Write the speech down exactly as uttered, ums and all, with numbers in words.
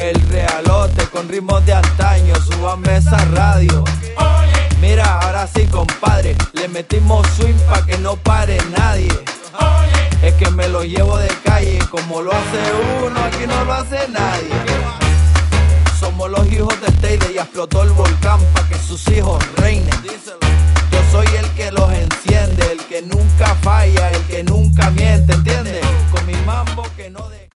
El realote con ritmos de antaño, súbame esa radio. Mira, ahora sí, compadre, le metimos swing pa' que no pare nadie. Es que me lo llevo de calle, como lo hace uno, aquí no lo hace nadie. Somos los hijos de Teide y explotó el volcán pa' que sus hijos reinen.